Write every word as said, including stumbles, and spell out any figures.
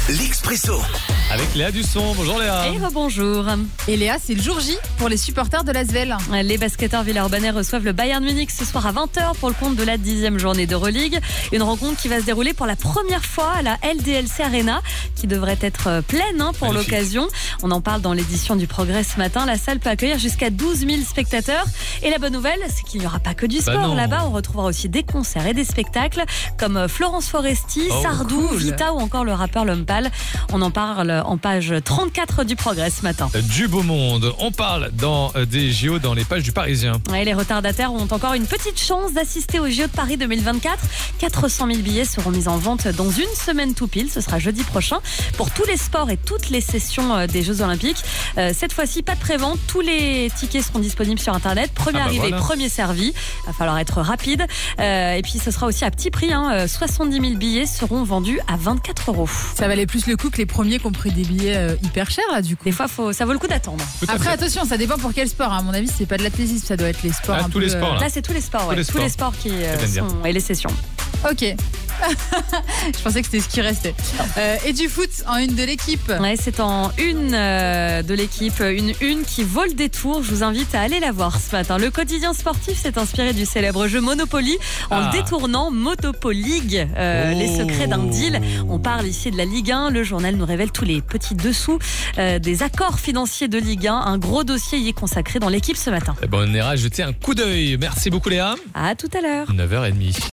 L'Expresso. Avec Léa Dusson. Bonjour Léa. Et rebonjour. Et Léa, c'est le jour J pour les supporters de l'Asvel. Les basketteurs villeurbanais reçoivent le Bayern Munich ce soir à vingt heures pour le compte de la dixième journée d'Euroleague. Une rencontre qui va se dérouler pour la première fois à la L D L C Arena, qui devrait être pleine hein, pour Magnifique. l'occasion. On en parle dans l'édition du Progrès ce matin. La salle peut accueillir jusqu'à douze mille spectateurs. Et la bonne nouvelle, c'est qu'il n'y aura pas que du Bah sport. non. Là-bas, on retrouvera aussi des concerts et des spectacles comme Florence Foresti, Oh, Sardou, cool. Vita ou encore le rappeur Lompal. On en parle en page trente-quatre du Progrès ce matin. Du beau monde. On parle dans euh, des J O dans les pages du Parisien. Ouais, les retardataires ont encore une petite chance d'assister aux J O de Paris deux mille vingt-quatre. quatre cent mille billets seront mis en vente dans une semaine tout pile. Ce sera jeudi prochain pour tous les sports et toutes les sessions euh, des Jeux Olympiques. Euh, cette fois-ci, pas de prévente. Tous les tickets seront disponibles sur Internet. Premier Ah bah arrivé, voilà. premier servi. Il va falloir être rapide. Euh, et puis, ce sera aussi à petit prix. Hein. Euh, soixante-dix mille billets seront vendus à vingt-quatre euros. Ça valait plus le coup que les premiers qui ont pris des billets euh, hyper chers là du coup. Des fois, faut, ça vaut le coup d'attendre. Tout à Après fait. attention, ça dépend pour quel sport. hein. À mon avis, c'est pas de l'athlétisme, ça doit être les sports. Ah, un tous peu, les sports, là. Là, c'est tous les sports. Ouais. les Tous les sports. sports qui euh, C'est bien. sont et les sessions. Ok. Je pensais que c'était ce qui restait. Euh, et du foot en une de l'équipe. Ouais, c'est en une euh, de l'équipe, une une qui vaut le détour. Je vous invite à aller la voir ce matin. Le quotidien sportif s'est inspiré du célèbre jeu Monopoly en Ah. le détournant Motopoly, euh, Oh. les secrets d'un deal. On parle ici de la Ligue un. Le journal nous révèle tous les petits dessous euh, des accords financiers de Ligue un. Un gros dossier y est consacré dans l'équipe ce matin. Eh ben, on ira jeter un coup d'œil. Merci beaucoup Léa. À tout à l'heure. neuf heures trente.